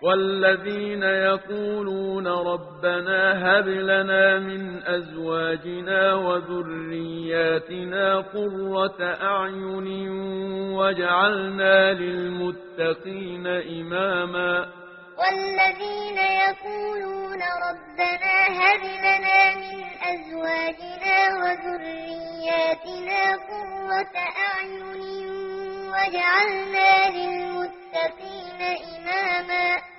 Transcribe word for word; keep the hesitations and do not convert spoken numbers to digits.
والذين يقولون ربنا هب لنا من أزواجنا وذرياتنا قرة أعين واجعلنا للمتقين إماما والذين يقولون ربنا هب لنا من أزواجنا وذرياتنا قرة أعين واجعلنا للمتقين إماما